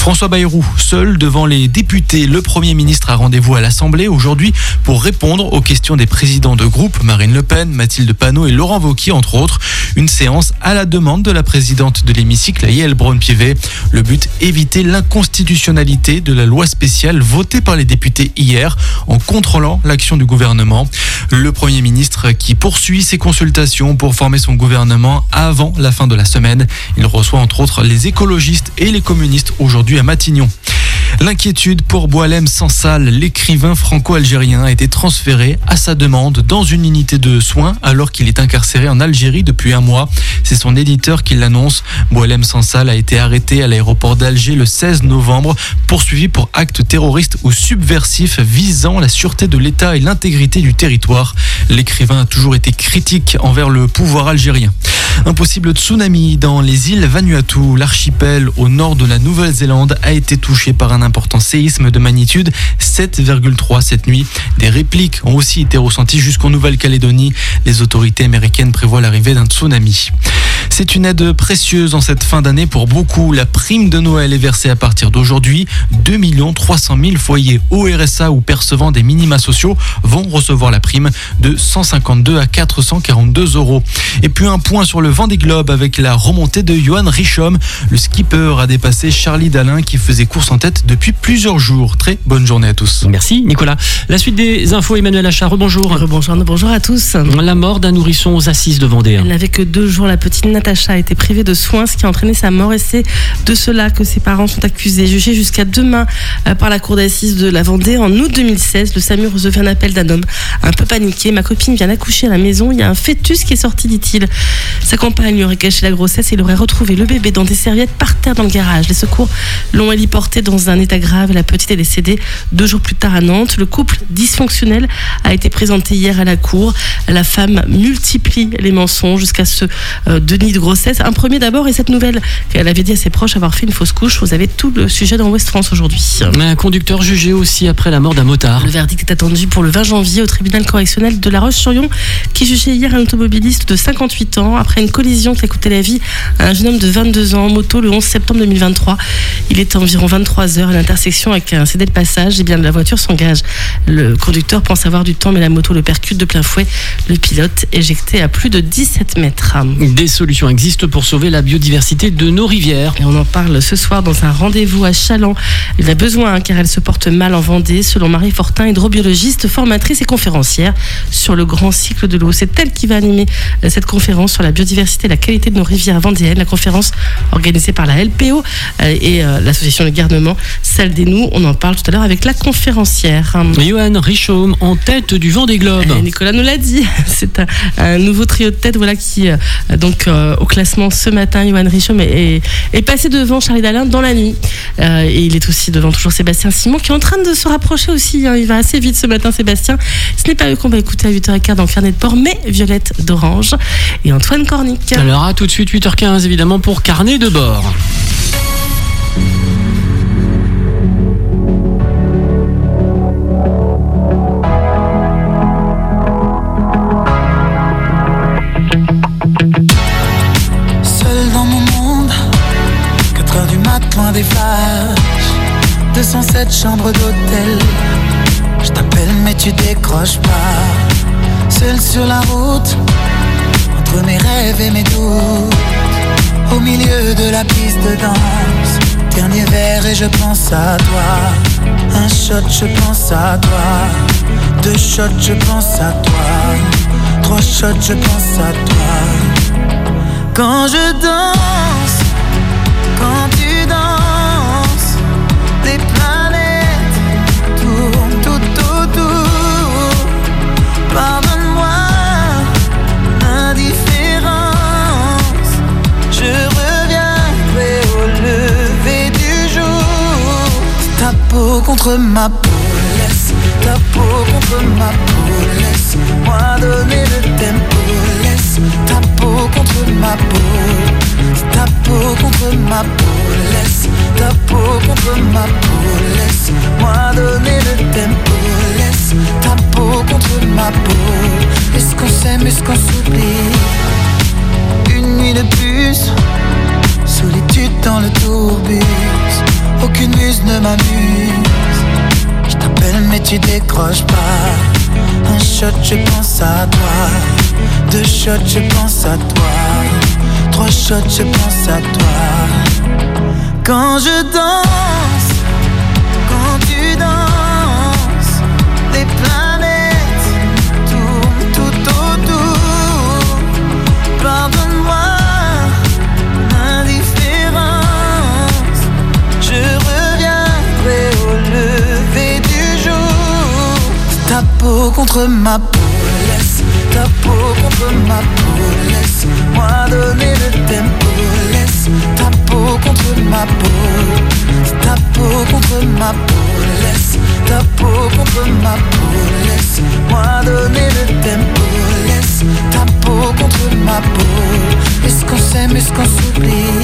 François Bayrou, seul devant les députés, le Premier ministre a rendez-vous à l'Assemblée aujourd'hui pour répondre aux questions des présidents de groupe, Marine Le Pen, Mathilde Panot et Laurent Wauquiez, entre autres. Une séance à la demande de la présidente de l'hémicycle, Yaël Braun-Pivet. Le but, éviter l'inconstitutionnalité de la loi spéciale votée par les députés hier en contrôlant l'action du gouvernement. Le Premier ministre qui poursuit ses consultations pour former son gouvernement avant la fin de la semaine. Il reçoit entre autres les écologistes et les communistes aujourd'hui à Matignon. L'inquiétude pour Boualem Sansal, l'écrivain franco-algérien, a été transféré à sa demande dans une unité de soins alors qu'il est incarcéré en Algérie depuis un mois. C'est son éditeur qui l'annonce. Boualem Sansal a été arrêté à l'aéroport d'Alger le 16 novembre, poursuivi pour actes terroristes ou subversifs visant la sûreté de l'État et l'intégrité du territoire. L'écrivain a toujours été critique envers le pouvoir algérien. Un possible tsunami dans les îles Vanuatu, l'archipel au nord de la Nouvelle-Zélande, a été touché par un important séisme de magnitude 7,3 cette nuit. Des répliques ont aussi été ressenties jusqu'en Nouvelle-Calédonie. Les autorités américaines prévoient l'arrivée d'un tsunami. C'est une aide précieuse en cette fin d'année pour beaucoup. La prime de Noël est versée à partir d'aujourd'hui. 2 300 000 foyers au RSA ou percevant des minima sociaux vont recevoir la prime de 152 à 442 €. Et puis un point sur le Vendée Globe avec la remontée de Johan Richomme. Le skipper a dépassé Charlie Dalin qui faisait course en tête depuis plusieurs jours. Très bonne journée à tous. Merci Nicolas. La suite des infos, Emmanuel Achard, rebonjour. Bonjour à tous. La mort d'un nourrisson aux assises de Vendée. Elle n'avait que 2 jours, la petite Natacha a été privée de soins, ce qui a entraîné sa mort et c'est de cela que ses parents sont accusés. Jugés jusqu'à demain par la cour d'assises de la Vendée. En août 2016, le SAMU recevait un appel d'un homme un peu paniqué. Ma copine vient d'accoucher à la maison, il y a un fœtus qui est sorti, dit-il. Sa compagne lui aurait caché la grossesse et il aurait retrouvé le bébé dans des serviettes par terre dans le garage. Les secours l'ont héliporté dans un état grave et la petite est décédée 2 jours plus tard à Nantes. Le couple dysfonctionnel a été présenté hier à la cour. La femme multiplie les mensonges jusqu'à ce déni de grossesse. Un premier d'abord et cette nouvelle qu'elle avait dit à ses proches avoir fait une fausse couche. Vous avez tout le sujet dans Ouest France aujourd'hui. Un conducteur jugé aussi après la mort d'un motard. Le verdict est attendu pour le 20 janvier au tribunal correctionnel de La Roche-sur-Yon qui jugeait hier un automobiliste de 58 ans après une collision qui a coûté la vie à un jeune homme de 22 ans en moto le 11 septembre 2023. Il était environ 23 heures à l'intersection avec un cédé de passage. Et bien la voiture s'engage. Le conducteur pense avoir du temps mais la moto le percute de plein fouet. Le pilote éjecté à plus de 17 mètres. Des solutions existent pour sauver la biodiversité de nos rivières. Et on en parle ce soir dans un rendez-vous à Chaland. Il a besoin car elle se porte mal en Vendée, selon Marie Fortin, hydrobiologiste, formatrice et conférencière sur le grand cycle de l'eau. C'est elle qui va animer cette conférence sur la biodiversité et la qualité de nos rivières vendéennes. La conférence organisée par la LPO et l'association de garnement Salle des Nous. On en parle tout à l'heure avec la conférencière. Johan Richomme en tête du Vendée Globe. Nicolas nous l'a dit. C'est un nouveau trio de tête qui au classement ce matin. Johan Richomme est passé devant Charlie Dalin dans la nuit. Et il est aussi devant toujours Sébastien Simon qui est en train de se rapprocher aussi. Il va assez vite ce matin, Sébastien. Ce n'est pas eux qu'on va écouter à 8h15 dans Carnet de Port, mais Violette d'Orange et Antoine Cornic. Alors à tout de suite, 8h15 évidemment pour Carnet de bord. Seul dans mon monde, 4h du mat, loin des flashs, 207 chambres d'hôtel. Je t'appelle mais tu décroches pas. Seul sur la route, entre mes rêves et mes doutes, au milieu de la piste de danse. Dernier verre et je pense à toi. Un shot, je pense à toi. 2 shots, je pense à toi. 3 shots, je pense à toi. Quand je danse, quand tu danses, les planètes tournent tout autour. Pardonne-moi l'indifférence, je reviendrai au lever du jour. Ta peau contre ma peau, laisse ta peau contre ma peau, laisse-moi donner le tempo, laisse ta peau contre ma peau, ta peau contre ma peau, laisse ta peau contre ma peau, laisse-moi donner le tempo, laisse ta peau contre ma peau. Est-ce qu'on s'aime, est-ce qu'on s'oublie? Une nuit de plus, solitude dans le tourbus, aucune muse ne m'amuse. Je t'appelle mais tu décroches pas. Un shot je pense à toi. 2 shots je pense à toi. 3 shots je pense à toi. Quand je danse, quand tu danses, les planètes tournent tout autour. Pardonne-moi l'indifférence, je reviendrai au lever du jour. Ta peau contre ma peau, laisse ta peau contre ma peau, laisse-moi donner le tempo, laisse ta peau contre ma peau, ta peau contre ma peau, laisse ta peau contre ma peau, laisse-moi donner le tempo, laisse ta peau contre ma peau. Est-ce qu'on s'aime, est-ce qu'on s'oublie?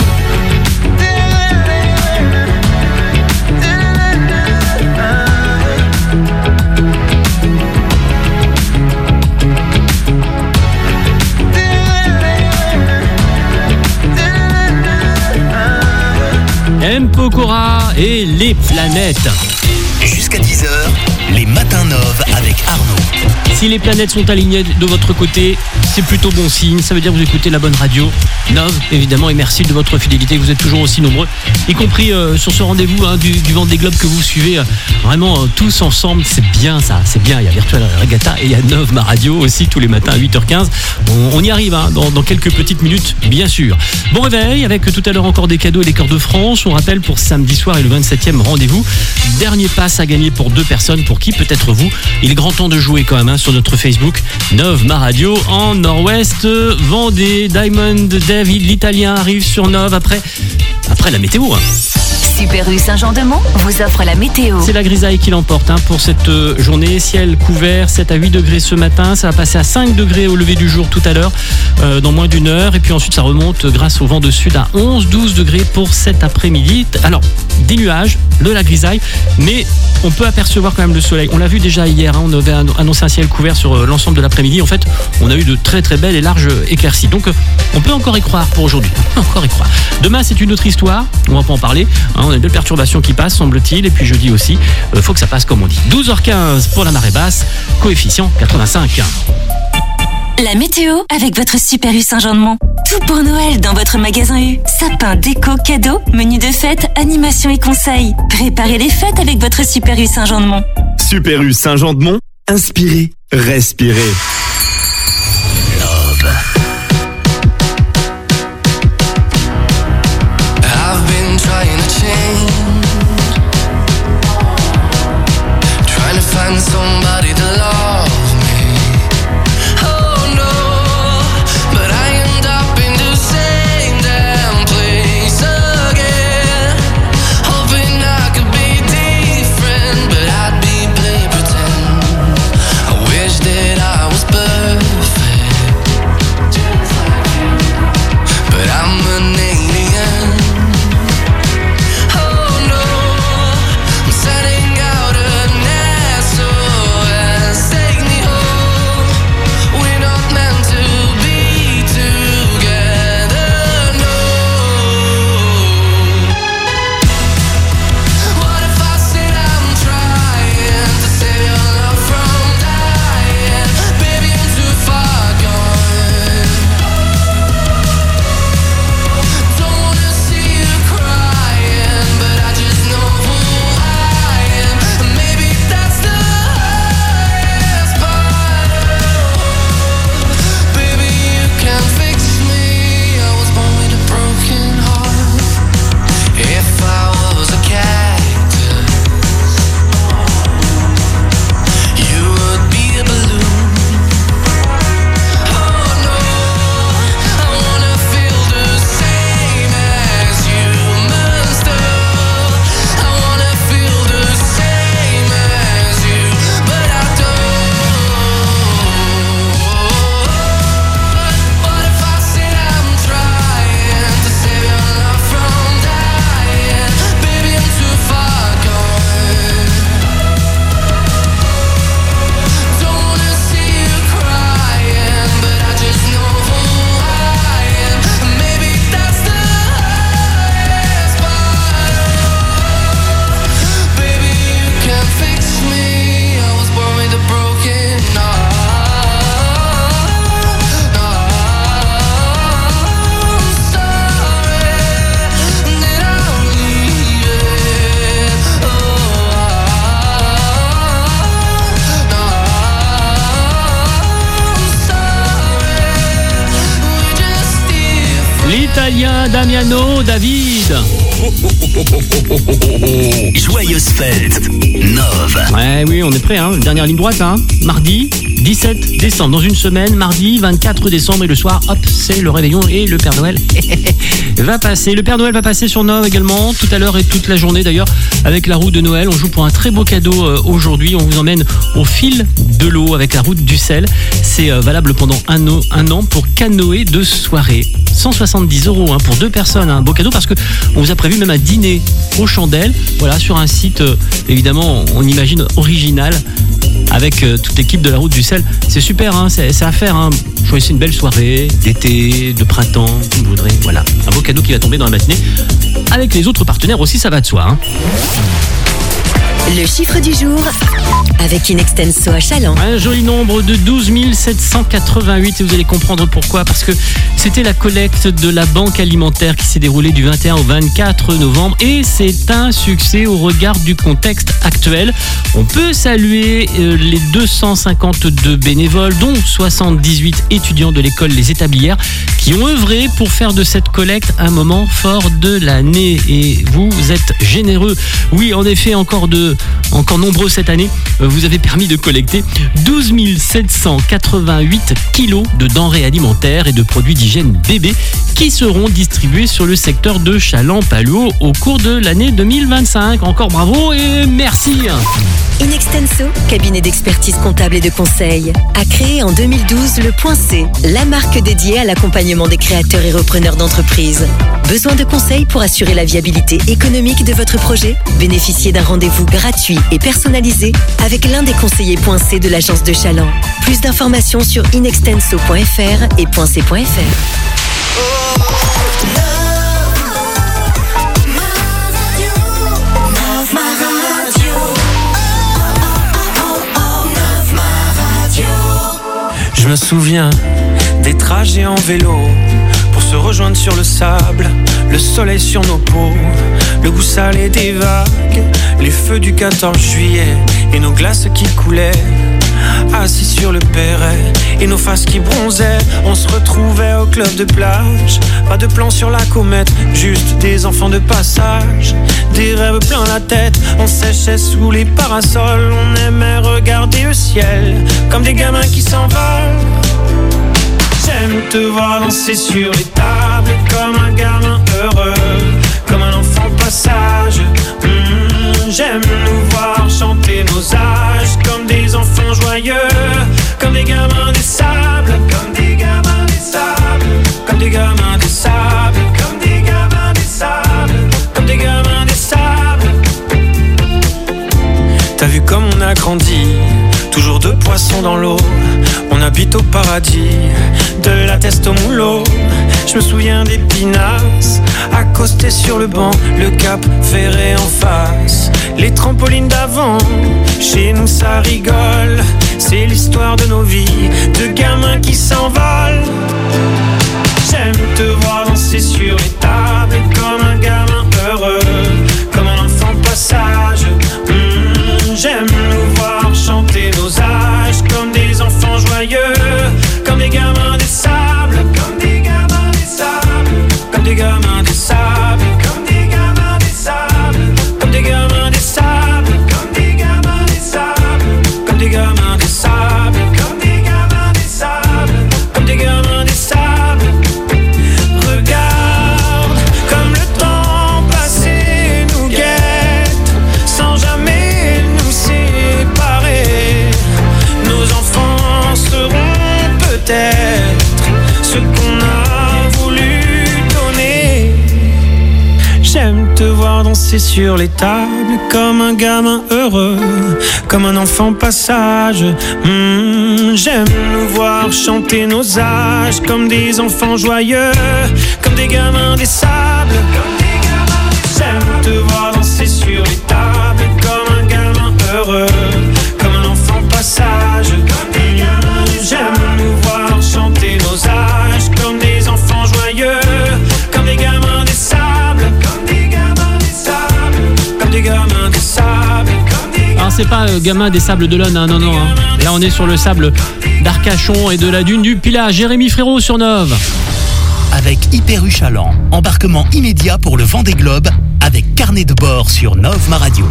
M. Pokora et les planètes. Jusqu'à 10h, les matins Nov avec Arnaud. Si les planètes sont alignées de votre côté, c'est plutôt bon signe. Ça veut dire que vous écoutez la bonne radio. Nov, évidemment, et merci de votre fidélité. Vous êtes toujours aussi nombreux, y compris sur ce rendez-vous du Vendée Globe que vous suivez vraiment tous ensemble. C'est bien ça, c'est bien. Il y a Virtual Regatta et il y a Nov, ma radio aussi, tous les matins à 8h15. On y arrive dans quelques petites minutes, bien sûr. Bon réveil, avec tout à l'heure encore des cadeaux et des cœurs de France. On rappelle pour samedi soir et le 27e rendez-vous. Dernier pass à gagner pour 2 personnes. Pour qui? Peut-être vous. Il est grand temps de jouer quand même sur notre Facebook. Nov, ma radio, en Nord-Ouest, Vendée, Diamond, David, l'Italien arrive sur Nov après la météo. Super U Saint-Jean-de-Mont vous offre la météo. C'est la grisaille qui l'emporte pour cette journée. Ciel couvert, 7 à 8 degrés ce matin. Ça va passer à 5 degrés au lever du jour tout à l'heure, dans moins d'une heure. Et puis ensuite, ça remonte grâce au vent de sud à 11-12 degrés pour cet après-midi. Alors, des nuages, de la grisaille, mais on peut apercevoir quand même le soleil. On l'a vu déjà hier, on avait annoncé un ciel couvert sur l'ensemble de l'après-midi. En fait, on a eu de très très belles et larges éclaircies. Donc, on peut encore y croire pour aujourd'hui. Encore y croire. Demain, c'est une autre histoire. On va pas en parler. On a une belle perturbation qui passe, semble-t-il. Et puis jeudi aussi, faut que ça passe comme on dit. 12h15 pour la marée basse, coefficient 85. La météo avec votre Super U Saint-Jean-de-Mont. Tout pour Noël dans votre magasin U. Sapin, déco, cadeaux, menu de fête, animation et conseils. Préparez les fêtes avec votre Super U Saint-Jean-de-Mont. Super U Saint-Jean-de-Mont, inspirez, respirez. Love. I've been trying to change, trying to find somebody to love me. Oh no, but I end up in the same damn place again, hoping I could be different, but I'd be play pretend. I wish that I was Sébastien, Damiano, David. Joyeuse fête, Nove. Ouais, oui, on est prêt, hein. Dernière ligne droite, hein. Mardi 17 décembre, dans une semaine, mardi 24 décembre, et le soir, hop, c'est le réveillon et le Père Noël va passer. Le Père Noël va passer sur Nove également, tout à l'heure et toute la journée d'ailleurs, avec la roue de Noël. On joue pour un très beau cadeau aujourd'hui. On vous emmène au fil de l'eau avec la route du sel. C'est valable pendant un an pour canoë de soirée. 170 € hein, pour 2 personnes. Un beau cadeau parce que on vous a prévu même un dîner aux chandelles. Voilà, sur un site évidemment, on imagine original, avec toute l'équipe de la route du sel. C'est super, hein, c'est à faire. Hein. Choisissez une belle soirée d'été, de printemps, comme vous voudrez. Voilà, un beau cadeau qui va tomber dans la matinée. Avec les autres partenaires aussi, ça va de soi. Hein. Le chiffre du jour avec Inextenso à Challans. Un joli nombre de 12 788 et vous allez comprendre pourquoi. Parce que c'était la collecte de la banque alimentaire qui s'est déroulée du 21 au 24 novembre et c'est un succès au regard du contexte actuel. On peut saluer les 252 bénévoles, dont 78 étudiants de l'école Les Établières qui ont œuvré pour faire de cette collecte un moment fort de l'année. Et vous êtes généreux. Oui, en effet, encore nombreux cette année, vous avez permis de collecter 12 788 kilos de denrées alimentaires et de produits d'hygiène bébé qui seront distribués sur le secteur de Challans-Palluau au cours de l'année 2025. Encore bravo et merci. Inextenso, cabinet d'expertise comptable et de conseil, a créé en 2012 le Point C, la marque dédiée à l'accompagnement des créateurs et repreneurs d'entreprises. Besoin de conseils pour assurer la viabilité économique de votre projet? Bénéficiez d'un rendez-vous gratuit et personnalisé avec l'un des conseillers Point C de l'agence de Challans. Plus d'informations sur inextenso.fr et .c.fr. Je me souviens des trajets en vélo pour se rejoindre sur le sable, le soleil sur nos peaux, le goût salé des vagues, les feux du 14 juillet et nos glaces qui coulaient. Assis sur le perret et nos faces qui bronzaient, on se retrouvait au club de plage. Pas de plan sur la comète, juste des enfants de passage. Des rêves plein la tête, on séchait sous les parasols. On aimait regarder le ciel comme des gamins qui s'envolent. J'aime te voir danser sur les tables comme un gamin heureux, comme un enfant passage. J'aime nous voir chanter nos âges comme des enfants joyeux, comme des gamins des sables, comme des gamins des sables, comme des gamins des sables, comme des gamins des sables, comme des gamins des sables. T'as vu comme on a grandi, toujours 2 poissons dans l'eau. On habite au paradis, de la teste au moulot. Je me souviens des pinasses, accostés sur le banc, le cap ferré en face. Les trampolines d'avant, chez nous ça rigole. C'est l'histoire de nos vies, de gamins qui s'envolent. J'aime te voir danser sur les tables comme un gamin heureux, comme un enfant passage. J'aime nous voir chanter nos âges comme des enfants joyeux, comme des gamins des sables, comme des gamins des sables, comme des gamins des sables, comme des gamins des sables, comme des gamins des sables, comme des gamins des sables, comme des gamins des sables, comme des gamins des sables, comme des gamins des sables. Regarde comme le temps passé nous guette sans jamais nous séparer. Nos enfants seront peut-être ce qu'on a voulu donner. J'aime te voir danser sur les tables comme un gamin heureux, comme un enfant passage. J'aime nous voir chanter nos âges comme des enfants joyeux, comme des gamins des sables. J'aime te voir danser sur les tables comme un gamin heureux, comme un enfant passage. J'aime nous voir chanter nos âges comme des enfants joyeux, comme des gamins des sables, comme des gamins des sables, comme des gamins des sables, comme des gamins. Alors c'est pas gamin des sables d'Olonne, hein, non. Hein. Là on est sur le sable d'Arcachon et de la dune du Pilat. Jérémy Frérot sur Nove. avec Hyper U Chaland. Embarquement immédiat pour le Vendée Globe avec carnet de bord sur Nove Radio.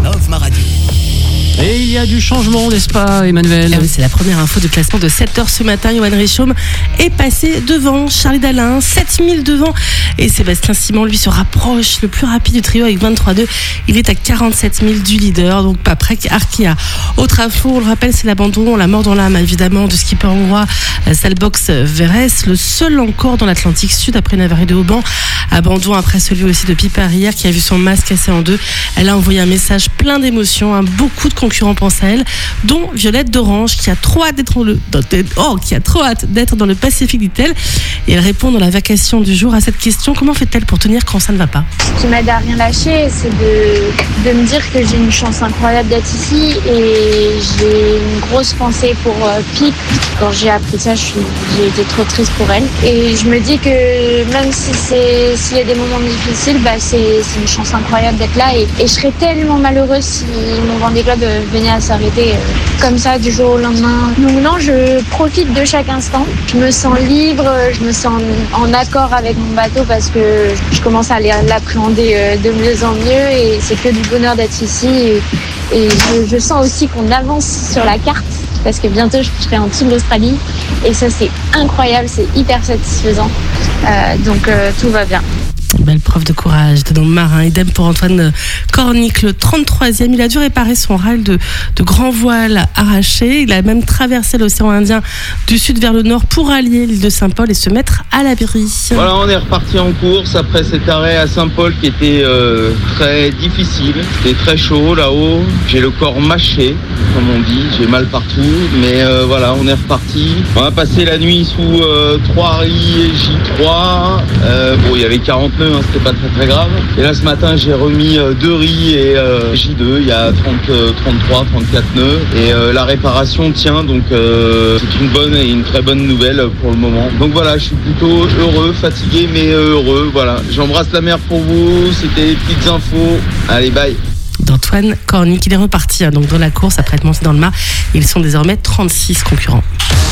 Et il y a du changement, n'est-ce pas, Emmanuel? Oui, c'est la première info de classement de 7h ce matin. Johan Richomme est passé devant Charlie Dalin, 7000 devant. Et Sébastien Simon, lui, se rapproche le plus rapide du trio avec 23,2. Il est à 47 000 du leader, donc pas près qu'Arkea. Autre info, on le rappelle, c'est l'abandon, la mort dans l'âme, évidemment, de skipper hongrois Salbox Veres, le seul encore dans l'Atlantique Sud après une avarie de Auban. Abandon après celui aussi de Piper hier, qui a vu son masque cassé en deux. Elle a envoyé un message plein d'émotions, beaucoup de concurrents pensent à elle, dont Violette d'Orange, qui a trop hâte d'être dans le Pacifique, dit-elle. Et elle répond dans la vacation du jour à cette question: comment fait-elle pour tenir quand ça ne va pas? Ce qui m'aide à rien lâcher, c'est de me dire que j'ai une chance incroyable d'être ici, et j'ai une grosse pensée pour Pip. Quand j'ai appris ça, j'ai été trop triste pour elle. Et je me dis que même s'il y a des moments difficiles, c'est une chance incroyable d'être là, et je serais tellement malheureuse si mon Vendée Globe venait à s'arrêter comme ça du jour au lendemain. Donc non, je profite de chaque instant. Je me sens libre, je me sens en accord avec mon bateau parce que je commence à l'appréhender de mieux en mieux, et c'est que du bonheur d'être ici. Et je sens aussi qu'on avance sur la carte parce que bientôt je serai en dessous de l'Australie, et ça c'est incroyable, c'est hyper satisfaisant. Donc tout va bien. Belle preuve de courage de nos marins. Idem pour Antoine Cornic, le 33e. Il a dû réparer son râle de grand voile arraché. Il a même traversé l'océan Indien du sud vers le nord pour allier l'île de Saint-Paul et se mettre à l'abri. Voilà, on est reparti en course après cet arrêt à Saint-Paul qui était très difficile. C'était très chaud là-haut. J'ai le corps mâché, comme on dit. J'ai mal partout. Mais voilà, on est reparti. On a passé la nuit sous 3 riz et J3. Bon, il y avait 40 nœuds, c'était pas très grave. Et là ce matin j'ai remis 2 riz et J2, il y a 33, 34 nœuds. Et la réparation tient, donc c'est une bonne et une très bonne nouvelle pour le moment. Donc voilà, je suis plutôt heureux, fatigué mais heureux. Voilà, j'embrasse la mer pour vous, c'était les petites infos. Allez, bye. D'Antoine Cornic, il est reparti donc dans la course après être monté dans le mât. Ils sont désormais 36 concurrents.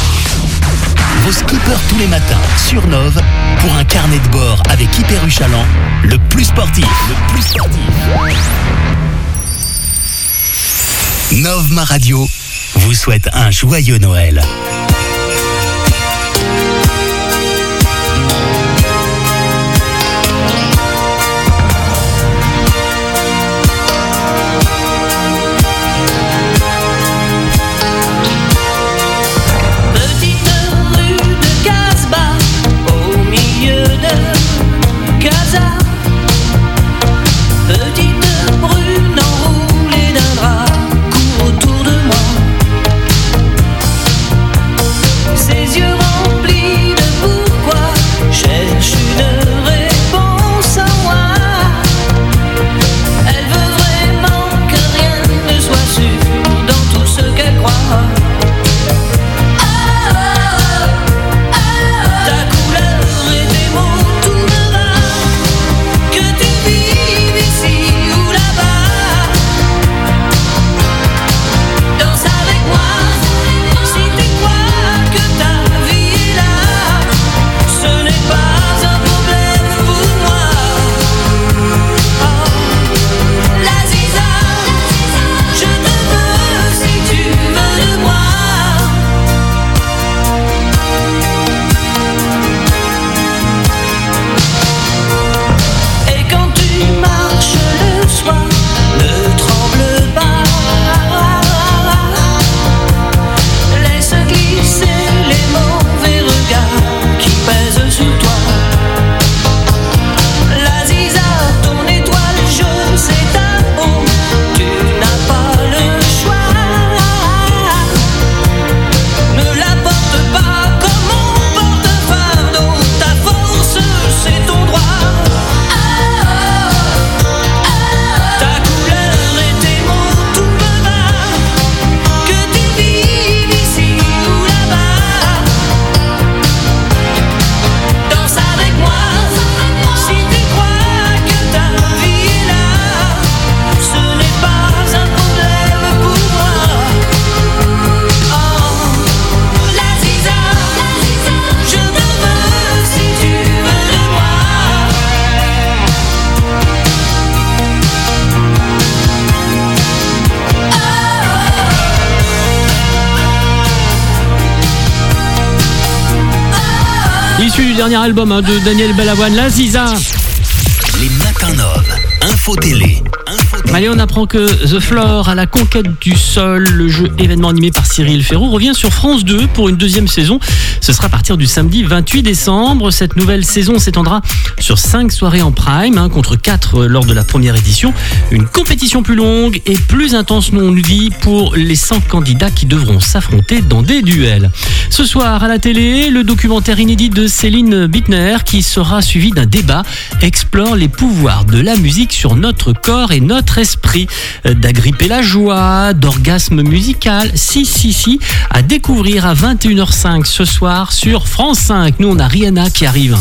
Vos skippers tous les matins sur Nove pour un carnet de bord avec Hyper U Chaland, le plus sportif. Nove Radio vous souhaite un joyeux Noël. Petite brune enroulée d'un drap court autour de moi. issu du dernier album de Daniel Balavoine, La Ziza. Les matins Nove, info télé. Allez, on apprend que The Floor à la conquête du sol, le jeu événement animé par Cyril Ferraud, revient sur France 2 pour une deuxième saison. Ce sera à partir du samedi 28 décembre. Cette nouvelle saison s'étendra sur 5 soirées en prime, contre 4 lors de la première édition. Une compétition plus longue et plus intense, on nous dit, pour les 100 candidats qui devront s'affronter dans des duels. Ce soir à la télé, le documentaire inédit de Céline Bittner, qui sera suivi d'un débat, explore les pouvoirs de la musique sur notre corps et notre esprit, d'agripper la joie, d'orgasme musical, si, à découvrir à 21h05 ce soir sur France 5. Nous, on a Rihanna qui arrive.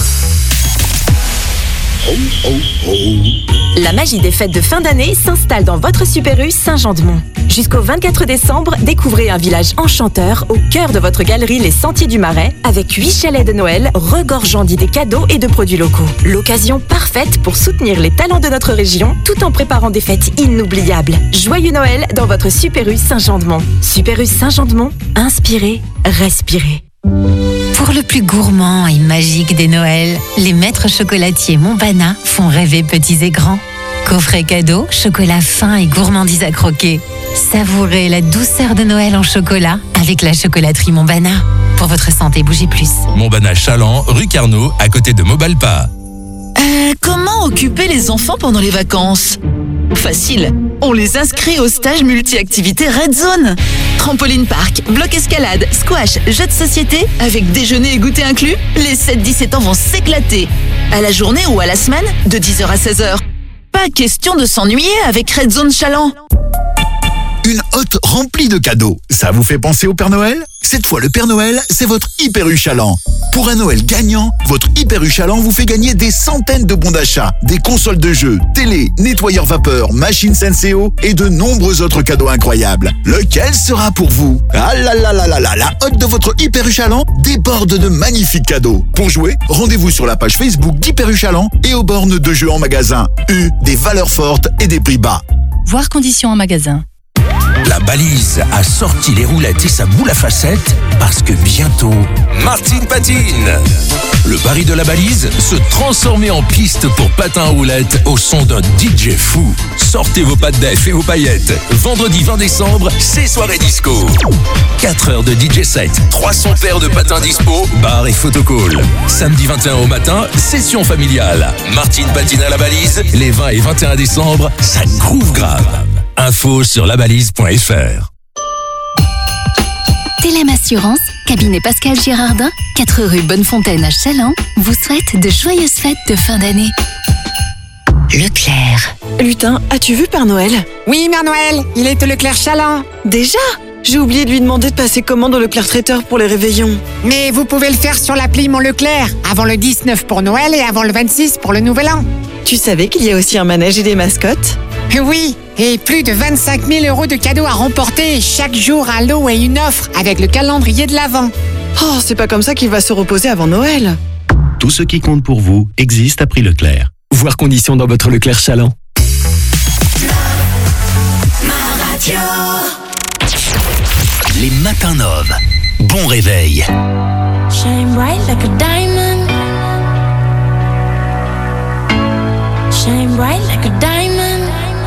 La magie des fêtes de fin d'année s'installe dans votre Super U Saint-Jean-de-Mont. Jusqu'au 24 décembre, découvrez un village enchanteur au cœur de votre galerie Les Sentiers du Marais, avec 8 chalets de Noël regorgeant d'idées cadeaux et de produits locaux. L'occasion parfaite pour soutenir les talents de notre région tout en préparant des fêtes inoubliables. Joyeux Noël dans votre Super U Saint-Jean-de-Mont. Super U Saint-Jean-de-Mont, inspirez, respirez. Pour le plus gourmand et magique des Noëls, les maîtres chocolatiers Montbana font rêver petits et grands. Coffret cadeau, chocolat fin et gourmandise à croquer. Savourez la douceur de Noël en chocolat avec la chocolaterie Montbana. Pour votre santé, bougez plus. Montbana Chaland, rue Carnot, à côté de Mobalpa. Comment occuper les enfants pendant les vacances ? Facile, on les inscrit au stage multi-activité Red Zone. Trampoline park, bloc escalade, squash, jeux de société, avec déjeuner et goûter inclus, les 7-17 ans vont s'éclater. À la journée ou à la semaine, de 10h à 16h. Pas question de s'ennuyer avec Red Zone Chaland. Une hotte remplie de cadeaux. Ça vous fait penser au Père Noël ? Cette fois, le Père Noël, c'est votre Hyper U Chaland. Pour un Noël gagnant, votre Hyper U Chaland vous fait gagner des centaines de bons d'achat, des consoles de jeux, télé, nettoyeurs vapeur, machines Senseo et de nombreux autres cadeaux incroyables. Lequel sera pour vous ? Ah là là là là là, la hotte de votre Hyper U Chaland déborde de magnifiques cadeaux. Pour jouer, rendez-vous sur la page Facebook d'Hyper U Chaland et aux bornes de jeux en magasin. Des valeurs fortes et des prix bas. Voir conditions en magasin. La balise a sorti les roulettes et sa boule à facettes parce que bientôt, Martine patine. Le pari de la balise, se transformer en piste pour patins à roulettes au son d'un DJ fou. Sortez vos pattes d'eff et vos paillettes. Vendredi 20 décembre, c'est soirée disco. 4 heures de DJ set, 300 paires de patins dispo, bar et photocall. Samedi 21 au matin, session familiale. Martine patine à la balise, les 20 et 21 décembre, ça groove grave. Info sur labalise.fr. Télém Assurance, cabinet Pascal Girardin, 4 rue Bonnefontaine à Chaland, vous souhaite de joyeuses fêtes de fin d'année. Leclerc. Lutin, as-tu vu Père Noël ? Oui, Mère Noël, il est au Leclerc Chaland. Déjà ? J'ai oublié de lui demander de passer commande au Leclerc Traiteur pour les réveillons. Mais vous pouvez le faire sur l'appli Mon Leclerc, avant le 19 pour Noël et avant le 26 pour le Nouvel An. Tu savais qu'il y a aussi un manège et des mascottes ? Oui, et plus de 25 000 € de cadeaux à remporter chaque jour un lot et une offre avec le calendrier de l'Avent. Oh, c'est pas comme ça qu'il va se reposer avant Noël. Tout ce qui compte pour vous existe à prix Leclerc. Voir conditions dans votre Leclerc Chaland. Les matins Nove. Bon réveil. Shine bright like a diamond. Shine bright like a diamond.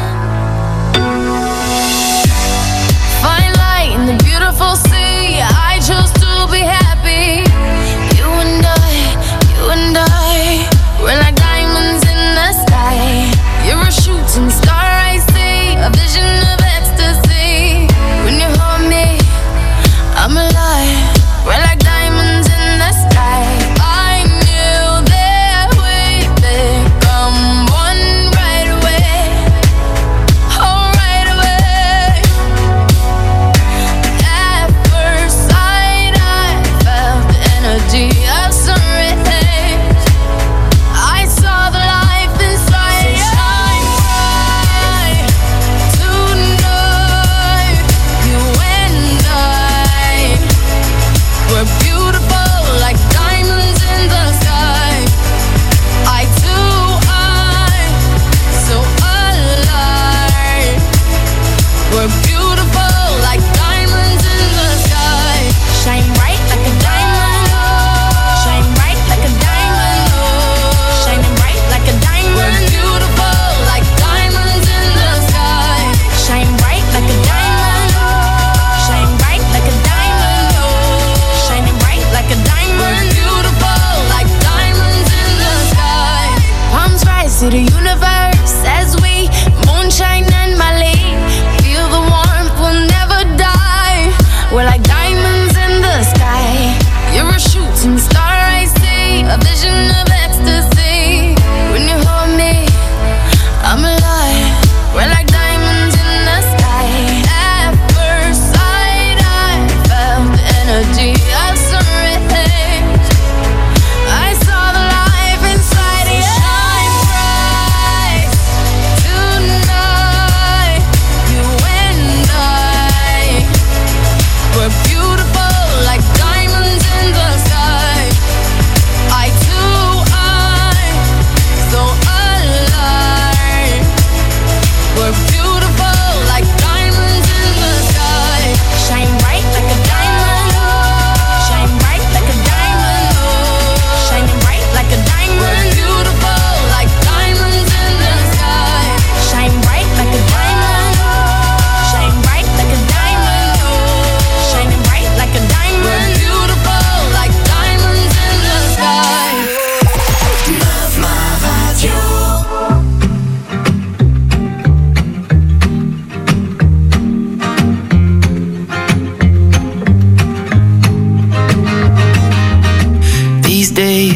Fine light in the beautiful sea. I chose to be happy. You and I, we're like diamonds in the sky. You're a shooting star, I see, a vision of ecstasy. When you hold me, I'm alive. We're like diamonds in the sky. I knew that we'd become one right away.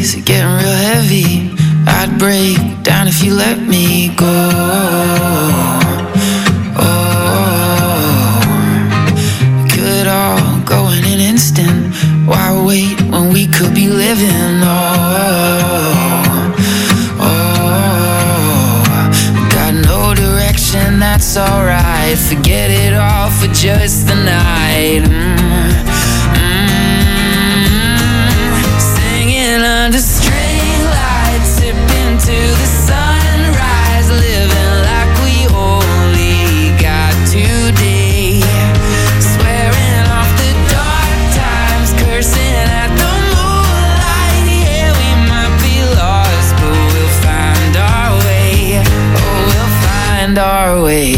days are getting real heavy. I'd break down if you let me go. Oh, could all go in an instant. Why wait when we could be living? Got no direction, that's alright. Forget it all for just the night. Singing under string lights, sipping to the sunrise, living like we only got today. Swearing off the dark times, cursing at the moonlight. Yeah, we might be lost, but we'll find our way. Oh, we'll find our way.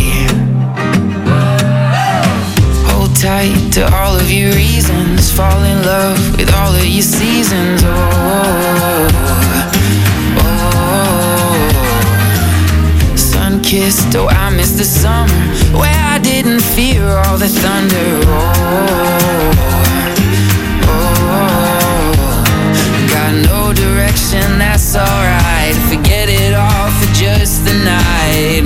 Hold tight to all of your reasons, fall in love with all of your seasons. Sun-kissed, oh, I miss the summer where I didn't fear all the thunder. Got no direction, that's alright. Forget it all for just the night.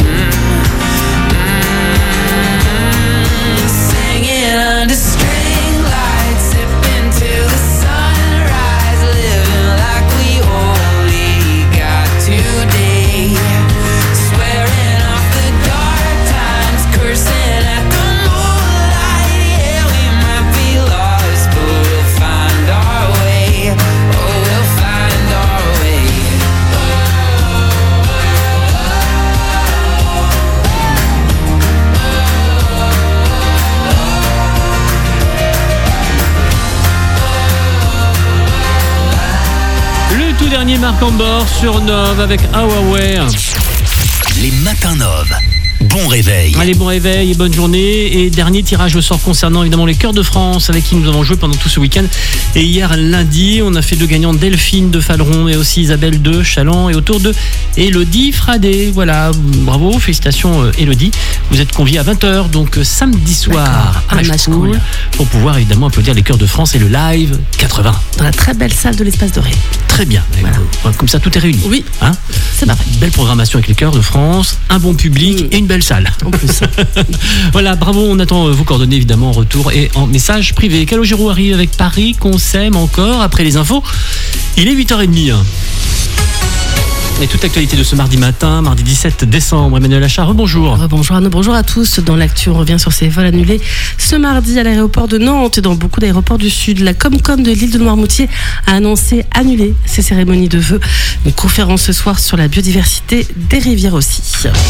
Singing under string lights, sipping till the sunrise, living like we only got today. Swearing off the dark times, cursing at the moonlight. Yeah, we might be lost, but we'll find our way. Oh, we'll find our way. Le tout dernier Marc Ambor sur Nove avec Huawei. Les matins Nove. Bon réveil. Allez, bon réveil et bonne journée. Et dernier tirage au sort concernant évidemment les Chœurs de France avec qui nous avons joué pendant tout ce week-end. Et hier lundi, on a fait deux gagnants, Delphine de Faleron et aussi Isabelle de Chaland, et autour de Elodie Fradé. Voilà, bravo, félicitations Elodie. Vous êtes conviés à 20h, donc samedi soir à la school, pour pouvoir évidemment applaudir les Chœurs de France et le live 80. Dans la très belle salle de l'Espace Doré. Très bien, voilà. Comme ça tout est réuni. Oui, hein, c'est parfait. Belle programmation avec les Chœurs de France, un bon public et une belle salle. En plus. Voilà, bravo, on attend vos coordonnées évidemment en retour et en message privé. Calogero arrive avec Paris qu'on s'aime encore après les infos. Il est 8h30. Et toute l'actualité de ce mardi matin, mardi 17 décembre. Emmanuel Achard, bonjour. Bonjour Arnaud, bonjour à tous. Dans l'actu, on revient sur ces vols annulés ce mardi à l'aéroport de Nantes et dans beaucoup d'aéroports du Sud. La Comcom de l'île de Noirmoutier a annoncé annuler ses cérémonies de vœux. Une conférence ce soir sur la biodiversité des rivières aussi.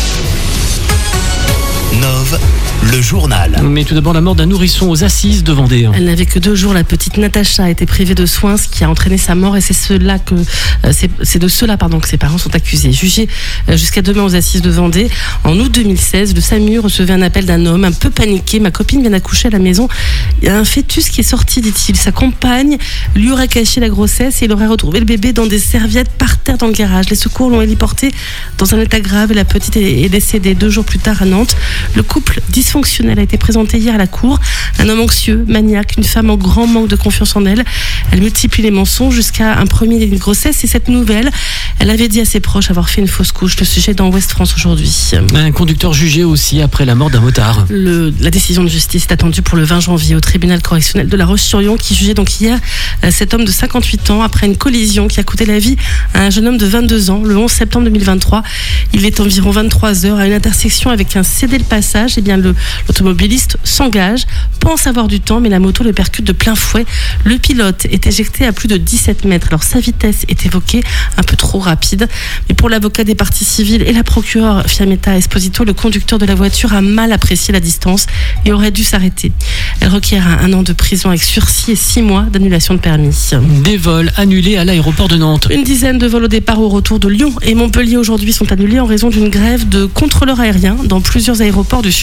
Nove, le journal. Mais tout d'abord, la mort d'un nourrisson aux Assises de Vendée. Elle n'avait que 2 jours. La petite Natacha a été privée de soins, ce qui a entraîné sa mort. Et c'est de cela que ses parents sont accusés. Jugé jusqu'à demain aux Assises de Vendée. En août 2016, le SAMU recevait un appel d'un homme un peu paniqué. Ma copine vient d'accoucher à la maison. Il y a un fœtus qui est sorti, dit-il. Sa compagne lui aurait caché la grossesse et il aurait retrouvé le bébé dans des serviettes par terre dans le garage. Les secours l'ont héliporté dans un état grave et la petite est décédée 2 jours plus tard à Nantes. Le couple dysfonctionnel a été présenté hier à la cour. Un homme anxieux, maniaque, une femme en grand manque de confiance en elle. Elle multiplie les mensonges jusqu'à un premier début de grossesse. Et cette nouvelle, elle avait dit à ses proches avoir fait une fausse couche. Le sujet dans Ouest France aujourd'hui. Un conducteur jugé aussi après la mort d'un motard. La décision de justice est attendue pour le 20 janvier au tribunal correctionnel de La Roche-sur-Yon qui jugeait donc hier cet homme de 58 ans après une collision qui a coûté la vie à un jeune homme de 22 ans le 11 septembre 2023. Il est environ 23 heures à une intersection avec un cédé-le-passage. Eh bien, l'automobiliste s'engage, pense avoir du temps, mais la moto le percute de plein fouet. Le pilote est éjecté à plus de 17 mètres. Alors, sa vitesse est évoquée, un peu trop rapide. Mais pour l'avocat des parties civiles et la procureure Fiammetta Esposito, le conducteur de la voiture a mal apprécié la distance et aurait dû s'arrêter. Elle requiert 1 an de prison avec sursis et 6 mois d'annulation de permis. Des vols annulés à l'aéroport de Nantes. Une dizaine de vols au départ au retour de Lyon et Montpellier aujourd'hui sont annulés en raison d'une grève de contrôleurs aériens dans plusieurs aéroports du sud du pays.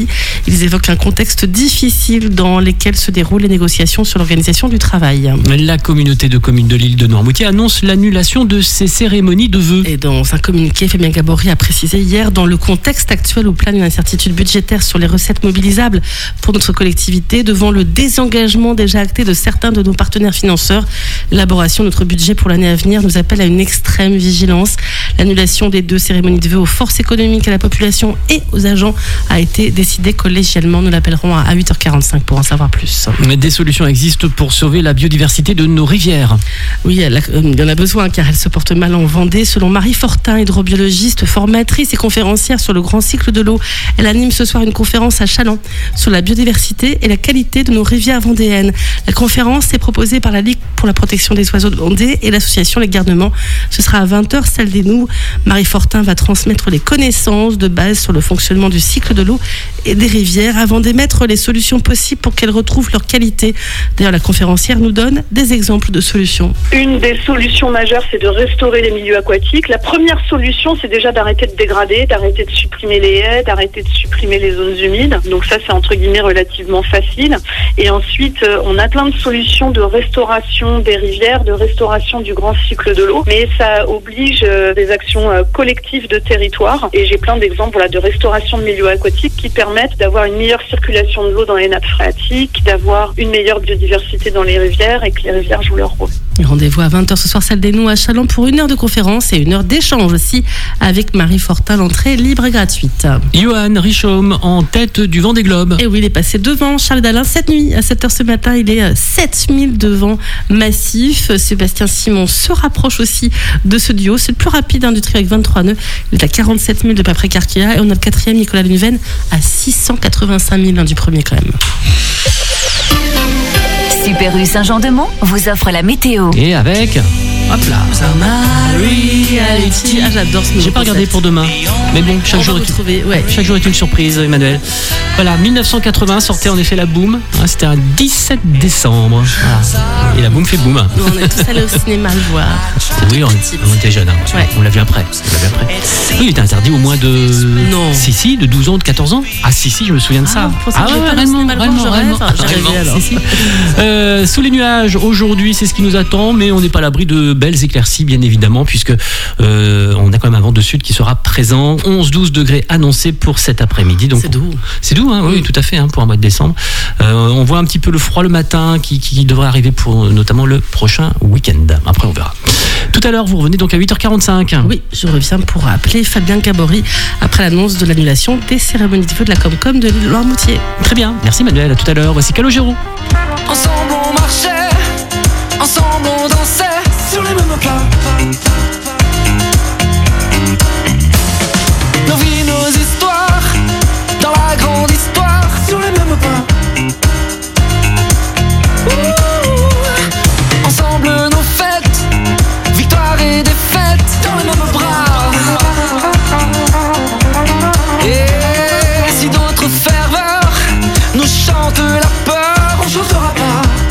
Ils évoquent un contexte difficile dans lequel se déroulent les négociations sur l'organisation du travail. La communauté de communes de l'île de Noirmoutier annonce l'annulation de ces cérémonies de vœux. Et dans un communiqué, Fabien Gabory a précisé hier, dans le contexte actuel où plane une incertitude budgétaire sur les recettes mobilisables pour notre collectivité, devant le désengagement déjà acté de certains de nos partenaires financeurs, l'élaboration de notre budget pour l'année à venir nous appelle à une extrême vigilance. L'annulation des 2 cérémonies de vœux aux forces économiques, à la population et aux agents a été décidée collégialement. Nous l'appellerons à 8h45 pour en savoir plus. Des solutions existent pour sauver la biodiversité de nos rivières. Oui, il y en a besoin car elles se portent mal en Vendée. Selon Marie Fortin, hydrobiologiste, formatrice et conférencière sur le grand cycle de l'eau, elle anime ce soir une conférence à Challans sur la biodiversité et la qualité de nos rivières vendéennes. La conférence est proposée par la Ligue pour la protection des oiseaux de Vendée et l'association Les Garnements. Ce sera à 20h, salle des Noues. Marie Fortin va transmettre les connaissances de base sur le fonctionnement du cycle de l'eau et des rivières avant d'émettre les solutions possibles pour qu'elles retrouvent leur qualité. D'ailleurs, la conférencière nous donne des exemples de solutions. Une des solutions majeures, c'est de restaurer les milieux aquatiques. La première solution, c'est déjà d'arrêter de dégrader, d'arrêter de supprimer les haies, d'arrêter de supprimer les zones humides. Donc ça, c'est entre guillemets relativement facile. Et ensuite, on a plein de solutions de restauration des rivières, de restauration du grand cycle de l'eau. Mais ça oblige des actions collectives de territoire. Et j'ai plein d'exemples de restauration de milieux aquatiques qui permettent d'avoir une meilleure circulation de l'eau dans les nappes phréatiques, d'avoir une meilleure biodiversité dans les rivières et que les rivières jouent leur rôle. Rendez-vous à 20h ce soir, salle des Noues à Challans pour 1 heure de conférence et 1 heure d'échange aussi avec Marie Fortin. L'entrée est libre et gratuite. Johan Richomme en tête du Vendée Globe. Et oui, il est passé devant Charles Dalin cette nuit à 7h ce matin. Il est 7000 devant massif. Sébastien Simon se rapproche aussi de ce duo. C'est le plus rapide du trio avec 23 nœuds. Il est à 47 000 de Papré Carquea et on a le 4e Nicolas Luneven à 685 000 du premier quand même. Super U Saint-Jean-de-Mont vous offre la météo. Et avec... Hop là. Reality. Ah, j'adore ce nouveau J'ai pas regardé concept. pour demain. Mais bon, chaque jour est une surprise, Emmanuel. Voilà, 1980 sortait en effet la Boom. C'était un 17 décembre. Voilà. Et la Boom fait boom. Nous, on est tous allés au cinéma le voir. Oui, on était jeunes. On l'a vu après. Oui, il était interdit au moins de... Non. Si, de 12 ans, de 14 ans. Ah si, je me souviens de ça. Sous les nuages, aujourd'hui, c'est ce qui nous attend, mais on n'est pas à l'abri de belles éclaircies, bien évidemment, puisque on a quand même un vent de sud qui sera présent. 11-12 degrés annoncés pour cet après-midi. Donc, c'est doux. C'est doux, hein, oui, tout à fait, hein, pour un mois de décembre. On voit un petit peu le froid le matin qui devrait arriver pour notamment le prochain week-end. Après, on verra. Tout à l'heure, vous revenez donc à 8h45. Oui, je reviens pour appeler Fabien Gabory après l'annonce de l'annulation des cérémonies de feu de la Comcom de l'île Noirmoutier. Très bien, merci Manuel, à tout à l'heure. Voici Calogero. Ensemble on marchait, ensemble on dansait sur les mêmes pas. Nos vies, nos histoires, dans la grande histoire, sur les mêmes pas. Ensemble nos fêtes, victoire et défaite, dans les mêmes bras. Et si d'autres ferveurs nous chantent la peur, on chantera pas.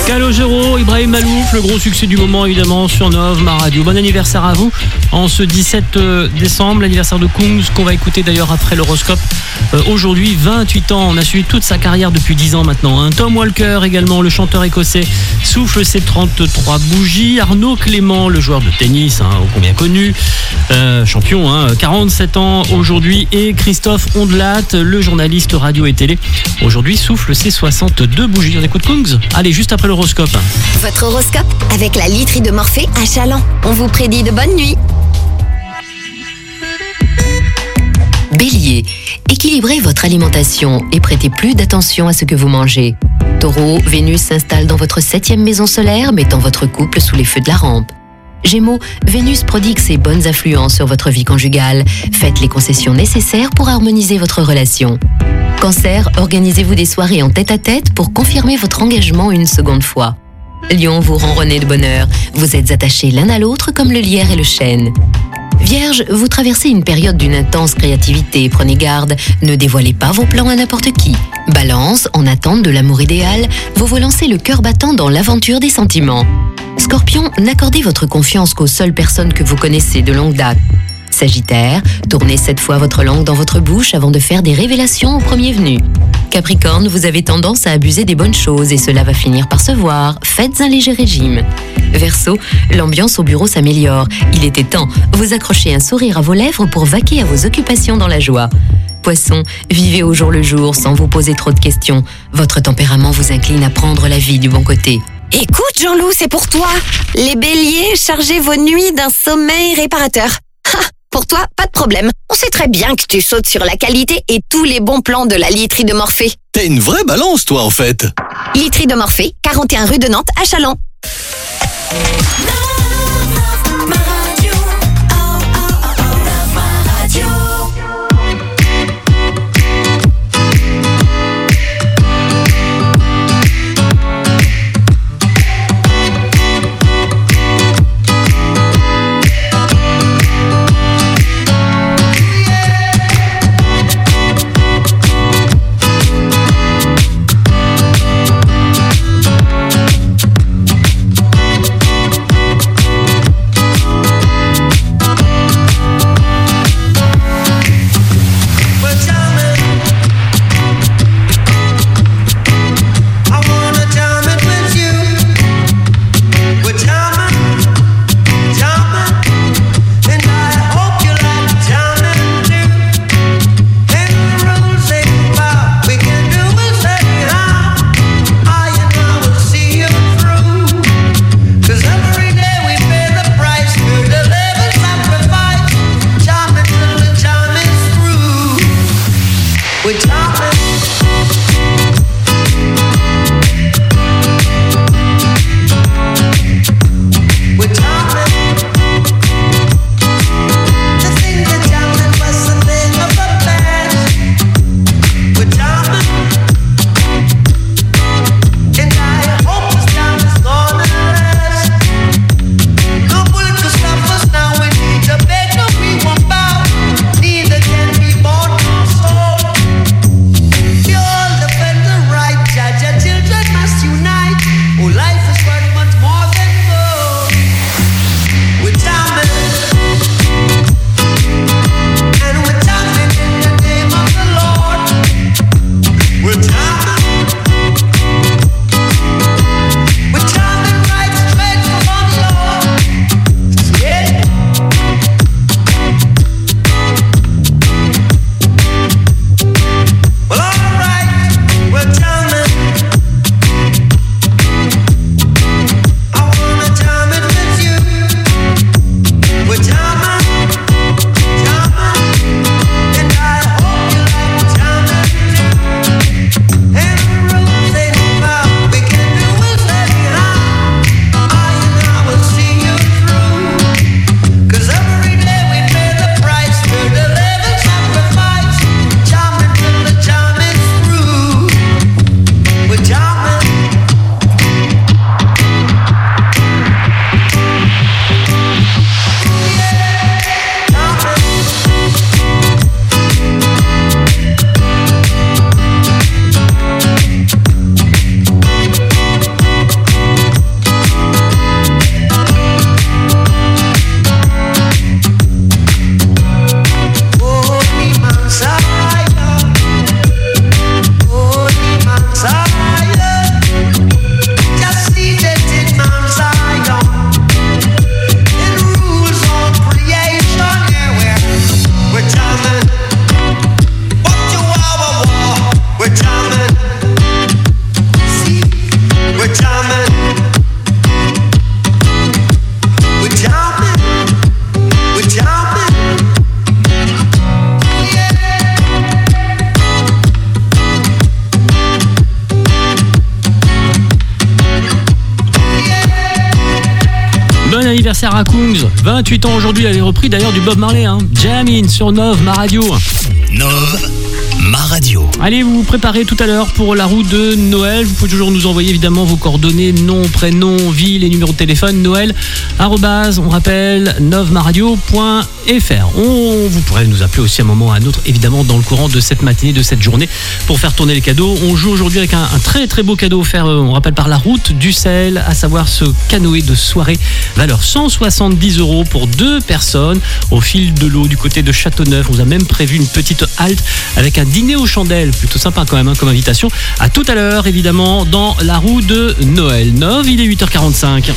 Calogero, Ibrahim Malouf, le gros succès du moment évidemment sur Nov, ma radio. Bon anniversaire à vous en ce 17 décembre, l'anniversaire de Kungs qu'on va écouter d'ailleurs après l'horoscope. Aujourd'hui, 28 ans, on a suivi toute sa carrière depuis 10 ans maintenant. Tom Walker également, le chanteur écossais, souffle ses 33 bougies. Arnaud Clément, le joueur de tennis, ô combien connu, champion, 47 ans aujourd'hui. Et Christophe Ondelat, le journaliste radio et télé, aujourd'hui souffle ses 62 bougies. On écoute Kungs. Allez, juste après l'horoscope. Votre horoscope avec la literie de Morphée à Chaland. On vous prédit de bonnes nuits. Bélier, équilibrez votre alimentation et prêtez plus d'attention à ce que vous mangez. Taureau, Vénus s'installe dans votre 7e maison solaire, mettant votre couple sous les feux de la rampe. Gémeaux, Vénus prodigue ses bonnes influences sur votre vie conjugale. Faites les concessions nécessaires pour harmoniser votre relation. Cancer, organisez-vous des soirées en tête-à-tête pour confirmer votre engagement une seconde fois. Lion, vous ronronnez de bonheur. Vous êtes attachés l'un à l'autre comme le lierre et le chêne. Vierge, vous traversez une période d'une intense créativité. Prenez garde, ne dévoilez pas vos plans à n'importe qui. Balance, en attente de l'amour idéal, vous vous lancez le cœur battant dans l'aventure des sentiments. Scorpion, n'accordez votre confiance qu'aux seules personnes que vous connaissez de longue date. Sagittaire, tournez cette fois votre langue dans votre bouche avant de faire des révélations au premier venu. Capricorne, vous avez tendance à abuser des bonnes choses et cela va finir par se voir. Faites un léger régime. Verseau, l'ambiance au bureau s'améliore. Il était temps, vous accrochez un sourire à vos lèvres pour vaquer à vos occupations dans la joie. Poisson, vivez au jour le jour sans vous poser trop de questions. Votre tempérament vous incline à prendre la vie du bon côté. Écoute Jean-Loup, c'est pour toi. Les béliers, chargez vos nuits d'un sommeil réparateur. Pour toi, pas de problème. On sait très bien que tu sautes sur la qualité et tous les bons plans de la literie de Morphée. T'es une vraie balance, toi, en fait. Literie de Morphée, 41 rue de Nantes à Chaland. anniversaire à Kungs. 28 ans aujourd'hui, il avait repris d'ailleurs du Bob Marley. Jamin sur Nov, ma radio. Nov, ma radio. Allez, vous vous préparez tout à l'heure pour la roue de Noël. Vous pouvez toujours nous envoyer évidemment vos coordonnées, nom, prénom, ville et numéro de téléphone. Noël, on rappelle, novmaradio.fr. Vous pourrez nous appeler aussi à un moment ou à un autre, évidemment, dans le courant de cette matinée, de cette journée, pour faire tourner les cadeaux. On joue aujourd'hui avec un très très beau cadeau offert, on rappelle, par la route du Sahel, à savoir ce canoë de soirée, valeur 170 € pour 2 personnes, au fil de l'eau du côté de Châteauneuf. On vous a même prévu une petite halte avec un dîner aux chandelles, plutôt sympa quand même comme invitation. À tout à l'heure, évidemment, dans la roue de Noël. Nov, il est 8h45.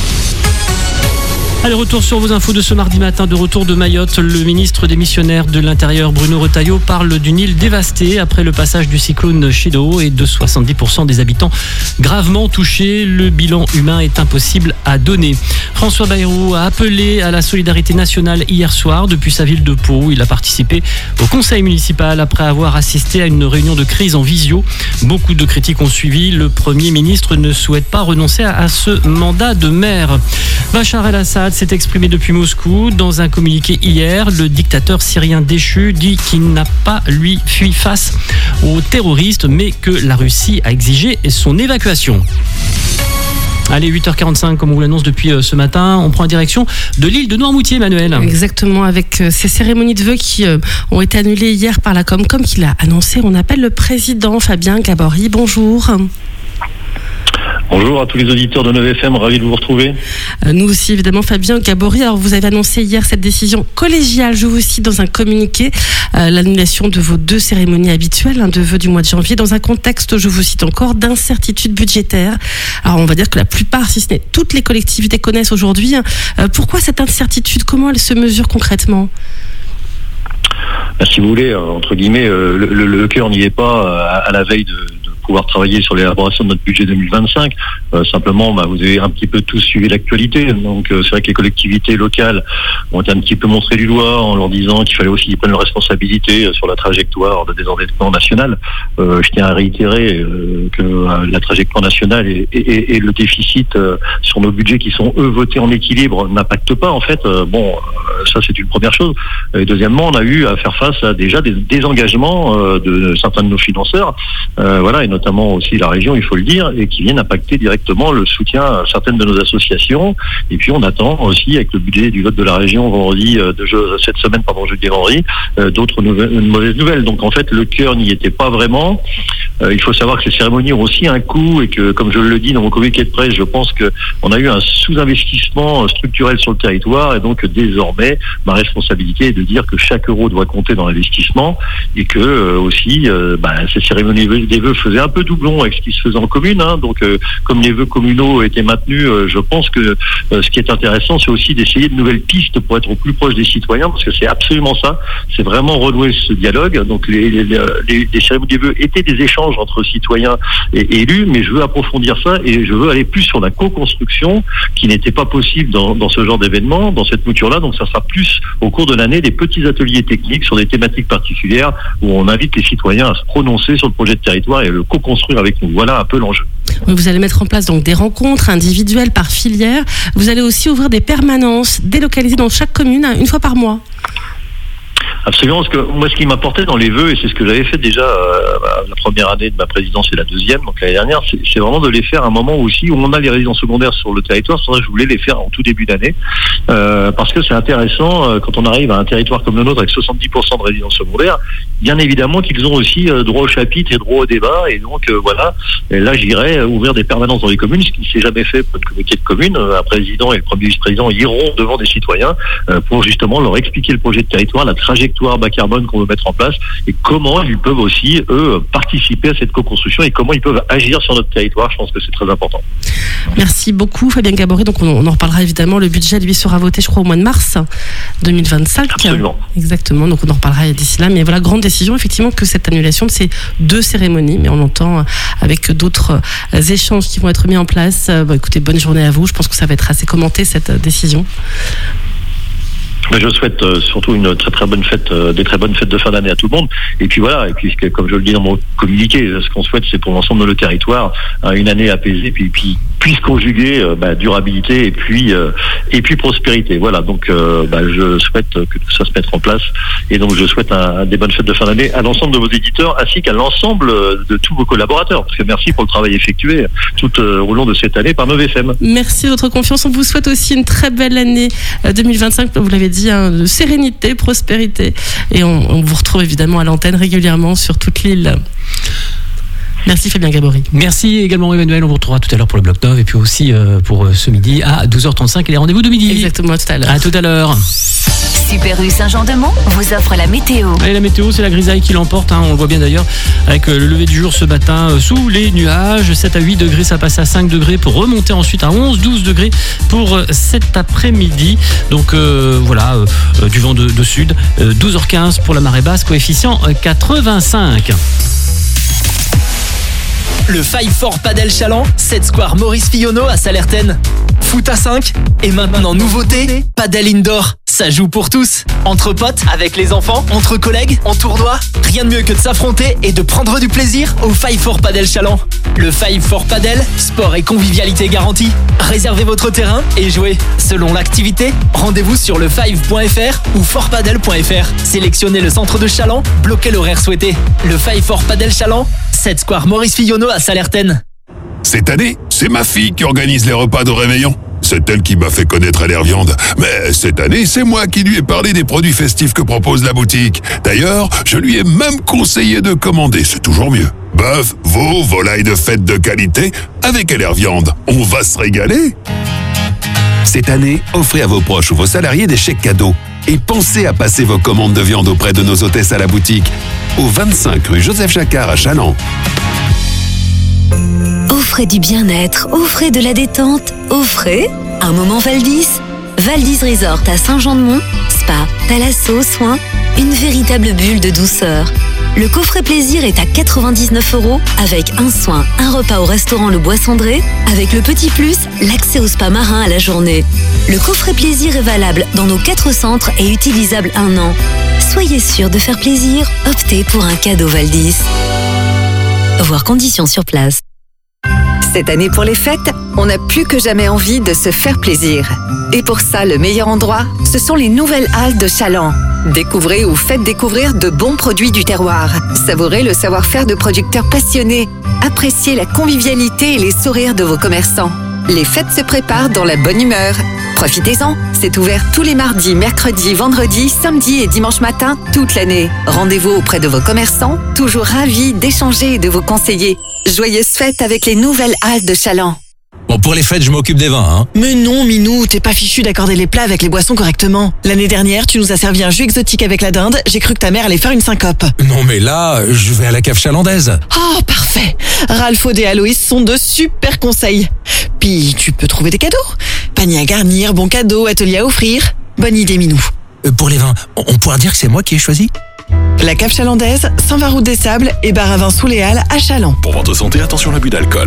Allez, retour sur vos infos de ce mardi matin, de retour de Mayotte. Le ministre des Missionnaires de l'Intérieur, Bruno Retailleau, parle d'une île dévastée après le passage du cyclone Chido et de 70% des habitants gravement touchés. Le bilan humain est impossible à donner. François Bayrou a appelé à la solidarité nationale hier soir depuis sa ville de Pau. Il a participé au conseil municipal après avoir assisté à une réunion de crise en visio. Beaucoup de critiques ont suivi. Le Premier ministre ne souhaite pas renoncer à ce mandat de maire. Bachar el-Assad s'est exprimé depuis Moscou. Dans un communiqué hier, le dictateur syrien déchu dit qu'il n'a pas, lui, fui face aux terroristes, mais que la Russie a exigé son évacuation. Allez, 8h45, comme on vous l'annonce depuis ce matin, on prend la direction de l'île de Noirmoutier, Emmanuel. Exactement, avec ces cérémonies de vœux qui ont été annulées hier par la Comcom, qui l'a annoncé. On appelle le président Fabien Gabory. Bonjour. Bonjour à tous les auditeurs de 9FM, ravi de vous retrouver. Nous aussi, évidemment, Fabien Gabory. Alors, vous avez annoncé hier cette décision collégiale, je vous cite dans un communiqué, l'annulation de vos 2 cérémonies habituelles, de vœux du mois de janvier, dans un contexte, je vous cite encore, d'incertitude budgétaire. Alors, on va dire que la plupart, si ce n'est toutes les collectivités connaissent aujourd'hui. Pourquoi cette incertitude? Comment elle se mesure concrètement? Si vous voulez, entre guillemets, le cœur n'y est pas à la veille de pouvoir travailler sur l'élaboration de notre budget 2025. Simplement, vous avez un petit peu tous suivi l'actualité. Donc, c'est vrai que les collectivités locales ont été un petit peu montrées du doigt en leur disant qu'il fallait aussi qu'ils prennent leurs responsabilités sur la trajectoire de désendettement national. Je tiens à réitérer que la trajectoire nationale et le déficit sur nos budgets qui sont, eux, votés en équilibre n'impactent pas, en fait. Ça, c'est une première chose. Et deuxièmement, on a eu à faire face à déjà des désengagements de certains de nos financeurs. Et notamment aussi la région, il faut le dire, et qui viennent impacter directement le soutien à certaines de nos associations. Et puis on attend aussi, avec le budget du vote de la région cette semaine, jeudi et vendredi, d'autres mauvaises nouvelles. Donc en fait, le cœur n'y était pas vraiment. Il faut savoir que ces cérémonies ont aussi un coût et que, comme je le dis dans mon communiqué de presse, je pense qu'on a eu un sous-investissement structurel sur le territoire, et donc désormais, ma responsabilité est de dire que chaque euro doit compter dans l'investissement, et que aussi, ces cérémonies des vœux faisaient un peu doublon avec ce qui se faisait en commune. Donc, comme les vœux communaux étaient maintenus, je pense que ce qui est intéressant, c'est aussi d'essayer de nouvelles pistes pour être au plus proche des citoyens, parce que c'est absolument ça. C'est vraiment renouer ce dialogue. Donc, les cérémonies des vœux étaient des échanges entre citoyens et élus, mais je veux approfondir ça et je veux aller plus sur la co-construction qui n'était pas possible dans ce genre d'événement, dans cette mouture-là. Donc, ça sera plus au cours de l'année des petits ateliers techniques sur des thématiques particulières où on invite les citoyens à se prononcer sur le projet de territoire et le co-construire avec nous. Voilà un peu l'enjeu. Vous allez mettre en place donc des rencontres individuelles par filière. Vous allez aussi ouvrir des permanences délocalisées dans chaque commune une fois par mois. Absolument, parce que moi, ce qui m'apportait dans les vœux, et c'est ce que j'avais fait déjà la première année de ma présidence et la deuxième, donc l'année dernière, c'est vraiment de les faire à un moment aussi où on a les résidences secondaires sur le territoire. C'est pour ça que je voulais les faire en tout début d'année, parce que c'est intéressant quand on arrive à un territoire comme le nôtre avec 70% de résidences secondaires, bien évidemment qu'ils ont aussi droit au chapitre et droit au débat, et donc et là j'irai ouvrir des permanences dans les communes, ce qui ne s'est jamais fait pour une communauté de communes. Un président et le premier vice-président iront devant des citoyens pour justement leur expliquer le projet de territoire, la trajectoire bas carbone qu'on veut mettre en place, et comment ils peuvent aussi, eux, participer à cette co-construction et comment ils peuvent agir sur notre territoire. Je pense que c'est très important. Merci beaucoup Fabien Gabory. Donc on en reparlera évidemment. Le budget, lui, sera voté, je crois, au mois de mars 2025. Absolument. Exactement. Donc on en reparlera d'ici là. Mais voilà, grande décision, effectivement, que cette annulation de ces 2 cérémonies. Mais on entend avec d'autres échanges qui vont être mis en place. Écoutez, bonne journée à vous. Je pense que ça va être assez commenté, cette décision. Mais je souhaite surtout une très très bonne fête, des très bonnes fêtes de fin d'année à tout le monde. Et puis voilà, et puis comme je le dis dans mon communiqué, ce qu'on souhaite, c'est pour l'ensemble de le territoire une année apaisée, puis puisse conjuguer durabilité et puis prospérité. Voilà, donc je souhaite que tout ça se mette en place, et donc je souhaite des bonnes fêtes de fin d'année à l'ensemble de vos éditeurs ainsi qu'à l'ensemble de tous vos collaborateurs. Parce que merci pour le travail effectué tout au long de cette année par Nove FM. Merci de votre confiance. On vous souhaite aussi une très belle année 2025. Vous l'avez dit, de sérénité, prospérité. Et on vous retrouve évidemment à l'antenne régulièrement sur toute l'île. Merci Fabien Gabory. Merci également Emmanuel, on vous retrouvera tout à l'heure pour le Bloc 9 et puis aussi pour ce midi à 12h35 et les rendez-vous de midi. Exactement, à tout à l'heure. À tout à l'heure. Super U Saint-Jean-de-Mont vous offre la météo. Allez, la météo, c'est la grisaille qui l'emporte, on le voit bien d'ailleurs avec le lever du jour ce matin sous les nuages. 7 à 8 degrés, ça passe à 5 degrés pour remonter ensuite à 11-12 degrés pour cet après-midi. Donc voilà, du vent de sud, 12h15 pour la marée basse, coefficient 85. Le 5-4 Padel Chaland, 7 square Maurice Fillonneau à Salertaine. Foot à 5 et maintenant nouveauté, Padel Indoor. Ça joue pour tous. Entre potes, avec les enfants, entre collègues, en tournoi. Rien de mieux que de s'affronter et de prendre du plaisir au 5-4 Padel Chaland. Le 5-4 Padel, sport et convivialité garantie. Réservez votre terrain et jouez. Selon l'activité, rendez-vous sur le5.fr ou fortpadel.fr. Sélectionnez le centre de Chaland, bloquez l'horaire souhaité. Le 5-4 Padel Chaland, 7 square Maurice Fillonneau à Salertaine. Cette année, c'est ma fille qui organise les repas de réveillon. C'est elle qui m'a fait connaître L'air Viande. Mais cette année, c'est moi qui lui ai parlé des produits festifs que propose la boutique. D'ailleurs, je lui ai même conseillé de commander, c'est toujours mieux. Bœuf, veau, volaille de fête de qualité, avec L'air Viande. On va se régaler. Cette année, offrez à vos proches ou vos salariés des chèques cadeaux. Et pensez à passer vos commandes de viande auprès de nos hôtesses à la boutique. Au 25 rue Joseph Jacquard à Chaland. Offrez du bien-être, offrez de la détente, offrez un moment Valdis. Valdis Resort à Saint-Jean-de-Mont, spa, thalasso, soins, une véritable bulle de douceur. Le coffret plaisir est à 99 € avec un soin, un repas au restaurant Le Bois Cendré, avec le petit plus, l'accès au spa marin à la journée. Le coffret plaisir est valable dans nos 4 centres et utilisable 1 an. Soyez sûr de faire plaisir, optez pour un cadeau Valdis. Voir conditions sur place. Cette année pour les fêtes, on a plus que jamais envie de se faire plaisir. Et pour ça, le meilleur endroit, ce sont les nouvelles halles de Chaland. Découvrez ou faites découvrir de bons produits du terroir. Savourez le savoir-faire de producteurs passionnés. Appréciez la convivialité et les sourires de vos commerçants. Les fêtes se préparent dans la bonne humeur. Profitez-en, c'est ouvert tous les mardis, mercredis, vendredis, samedis et dimanche matin toute l'année. Rendez-vous auprès de vos commerçants, toujours ravis d'échanger et de vous conseiller. Joyeuses fêtes avec les nouvelles halles de Chaland. Bon, pour les fêtes, je m'occupe des vins, hein. Mais non, Minou, t'es pas fichu d'accorder les plats avec les boissons correctement. L'année dernière, tu nous as servi un jus exotique avec la dinde. J'ai cru que ta mère allait faire une syncope. Non, mais là, je vais à la cave chalandaise. Oh, parfait. Ralph et Aloïs sont de super conseils. Puis, tu peux trouver des cadeaux. Panier à garnir, bon cadeau, atelier à offrir. Bonne idée, Minou. Pour les vins, on pourra dire que c'est moi qui ai choisi? La cave chalandaise, 120 route des Sables et bar à vin sous les Halles à Chaland. Pour votre santé, attention à l'abus d'alcool.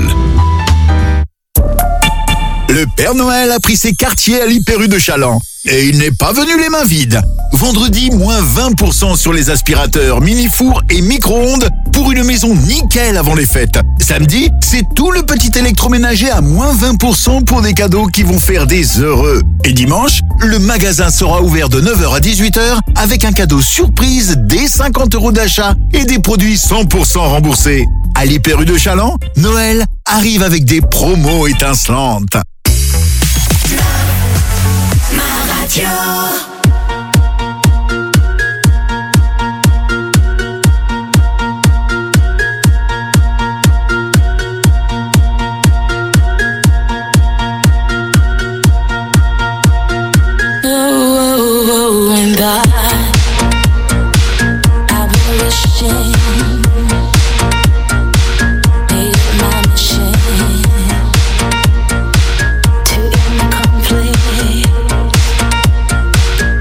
Le Père Noël a pris ses quartiers à l'Hyper-U de Chaland. Et il n'est pas venu les mains vides. Vendredi, moins 20% sur les aspirateurs, mini-fours et micro-ondes pour une maison nickel avant les fêtes. Samedi, c'est tout le petit électroménager à moins 20% pour des cadeaux qui vont faire des heureux. Et dimanche, le magasin sera ouvert de 9h à 18h avec un cadeau surprise dès 50 € d'achat et des produits 100% remboursés. À l'Hyper-U de Chaland, Noël arrive avec des promos étincelantes. Radio. And I've been wishing, made my machine too incomplete.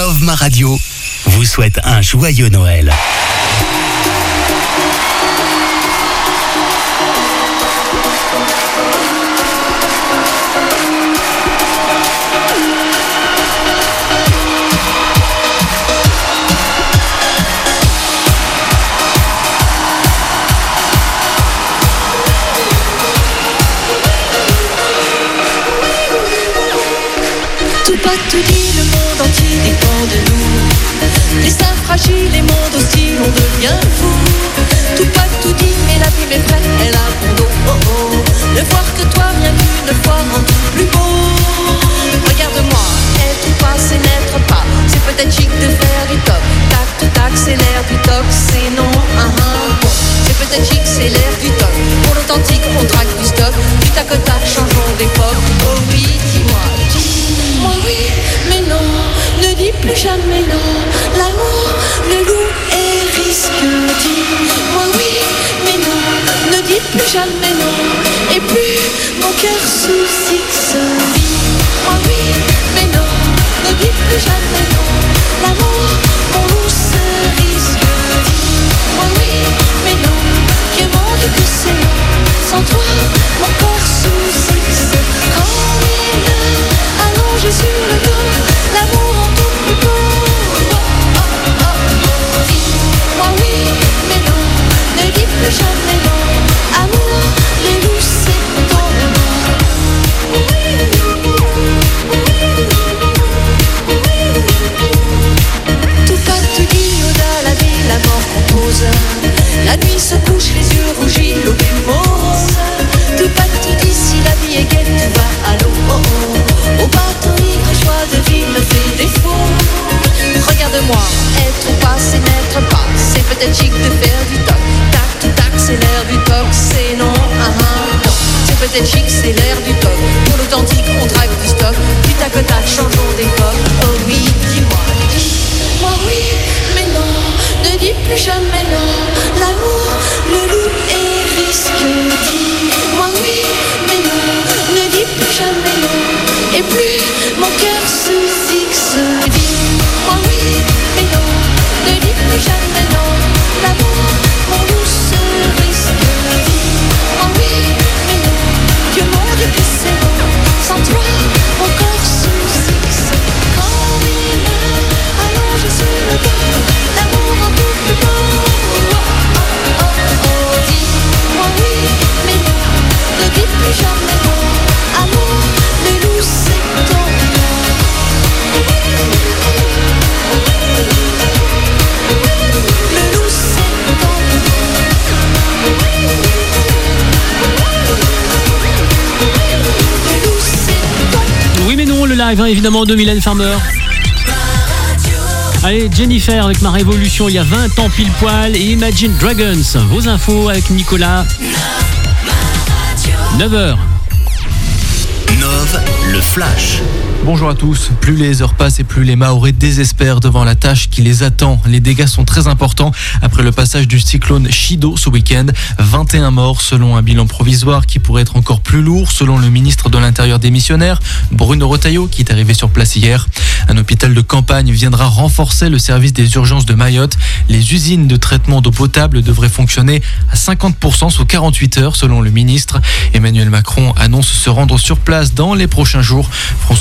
Nove Ma Radio vous souhaite un joyeux Noël. Tout dit, le monde entier dépend de nous. Les seins fragiles et mondes aussi, on devient fou. Tout dit, mais la vie m'est vraie, elle a bon dos. Oh oh, ne voir que toi, rien qu'une fois, rend tout plus beau. Regarde-moi, être ou pas, c'est n'être pas. C'est peut-être chic de faire du top. Tac, tout tac, c'est l'air du toc, c'est non. Bon, c'est peut-être chic, c'est l'air du top. Pour l'authentique, on traque du stock. Du tac au tac, changeons d'époque. Oh oui, dis-moi, dis-moi oui, mais non, ne dis plus jamais non. L'amour, le loup et risque. Dis-moi oui, mais non, ne dis plus jamais non. Et plus mon cœur sous X vit. Moi oui, mais non, ne dis plus jamais non. L'amour, mon loup se risque. Dis-moi oui, mais non, que mon Dieu que c'est non. Sans toi, mon corps sous X. Quand il est allongé sur le dos, l'amour en tout plus beau. Dis-moi oui, mais non, ne dis plus jamais non. Amour, les loups, c'est ton amour. Tout pas, tout dit, au-delà la vie, la mort compose. La nuit se couche, les yeux rougis, l'eau morose. Tout pas, tout dit, si la vie est gaie, tout va à l'eau. Oh oh. Au bateau ivre, choix de vie me fait défaut. Regarde-moi, être ou pas, c'est n'être pas. C'est peut-être chic de faire du toc. Tac, tout tac, c'est l'air du toc, c'est non. Non. C'est peut-être chic, c'est l'air du toc. Pour l'authentique, on traque du stock. Du tac au tac, changeons d'époque. Oh oui, dis-moi, dis-moi oui, mais non, ne dis plus jamais non. L'amour, le loup et risque. Dis-moi oui, mais non, ne dis plus jamais non. Et plus mon cœur sous X. Dis-moi oui, mais non, ne dis plus jamais non. L'amour, mon loup se risque. Dis-moi oui, mais non, que mon Dieu que c'est bon. Sans toi, mon corps sous X. Quand il est allongé sur le dos, l'amour en tout plus beau. Dis-moi oui, mais non, ne dis plus jamais non. Amour, les loups, c'est ton nom. Le loup, c'est ton Oui mais non, le live évidemment de Mylène Farmer. Allez, Jennifer avec Ma Révolution il y a 20 ans pile poil et Imagine Dragons. Vos infos avec Nicolas. 9h. Nove, le flash. Bonjour à tous. Plus les heures passent et plus les Mahorais désespèrent devant la tâche qui les attend. Les dégâts sont très importants après le passage du cyclone Chido ce week-end. 21 morts selon un bilan provisoire qui pourrait être encore plus lourd selon le ministre de l'Intérieur démissionnaire, Bruno Retailleau, qui est arrivé sur place hier. Un hôpital de campagne viendra renforcer le service des urgences de Mayotte. Les usines de traitement d'eau potable devraient fonctionner à 50% sous 48 heures selon le ministre. Emmanuel Macron annonce se rendre sur place dans les prochains jours. François